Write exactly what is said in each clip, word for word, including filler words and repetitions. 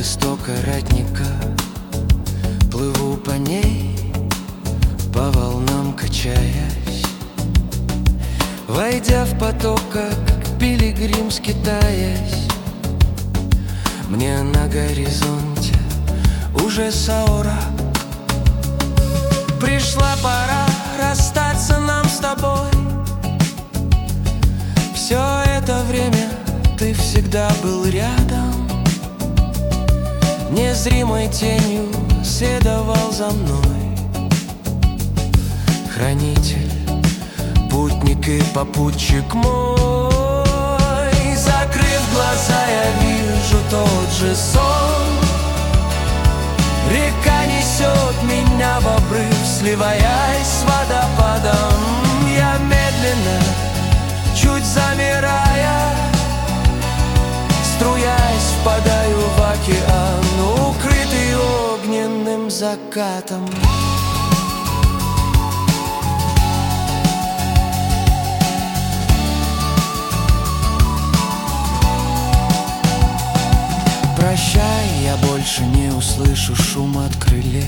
истока родника. Плыву по ней, по волнам качаясь, войдя в поток, как пилигрим скитаясь. Мне на горизонте уже Саора. Пришла пора расстаться нам с тобой. Все это время ты всегда был рядом, незримой тенью следовал за мной. Хранитель, путник и попутчик мой. Закрыв глаза, я вижу тот же сон. Река несет меня в обрыв, сливаясь с водопадом. Я медленно, чуть замирая, струясь, впадаю в океан, укрытый огненным закатом. Прощай, я больше не услышу шум от крыльев.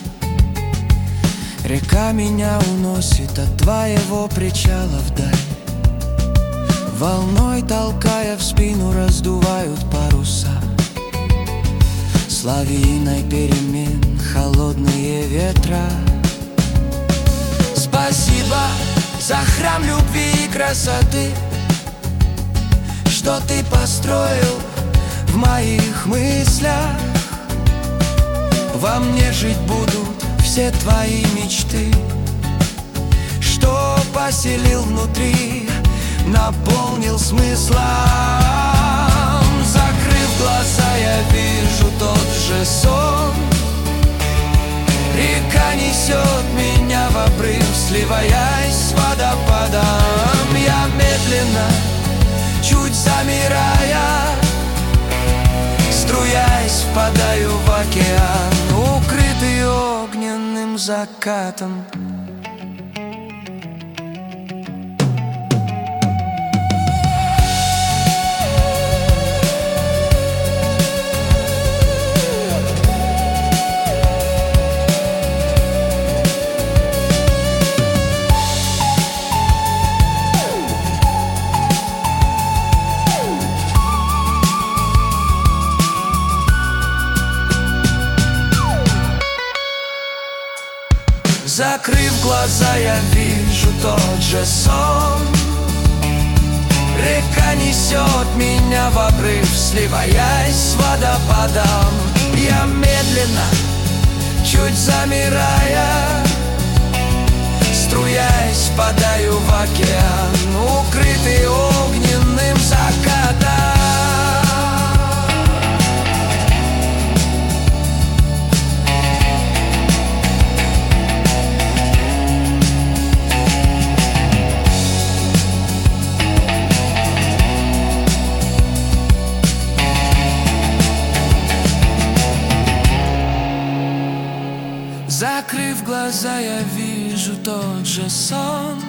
Река меня уносит от твоего причала вдаль. Волной толкая в спину, раздувают паруса. С лавиной перемен холодные ветра. Спасибо за храм любви и красоты, что ты построил в моих мыслях. Во мне жить будут все твои мечты, что поселил внутри, наполнил смыслом. Закрыв глаза, я вижу тот же сон. Река несет меня в обрыв, сливаясь с водопадом. Я медленно, чуть замирая, струясь, впадаю в океан, укрытый огненным закатом. Закрыв глаза, я вижу тот же сон. Река несет меня в обрыв, сливаясь с водопадом. Я медленно, чуть замирая, струясь, впадаю в океан, укрытый огненным закатом. Закрыв глаза, я вижу тот же сон.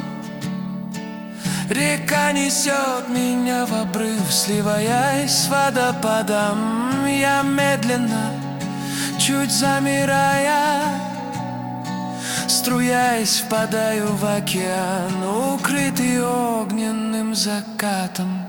Река несет меня в обрыв, сливаясь с водопадом. Я медленно, чуть замирая, струясь, впадаю в океан, укрытый огненным закатом.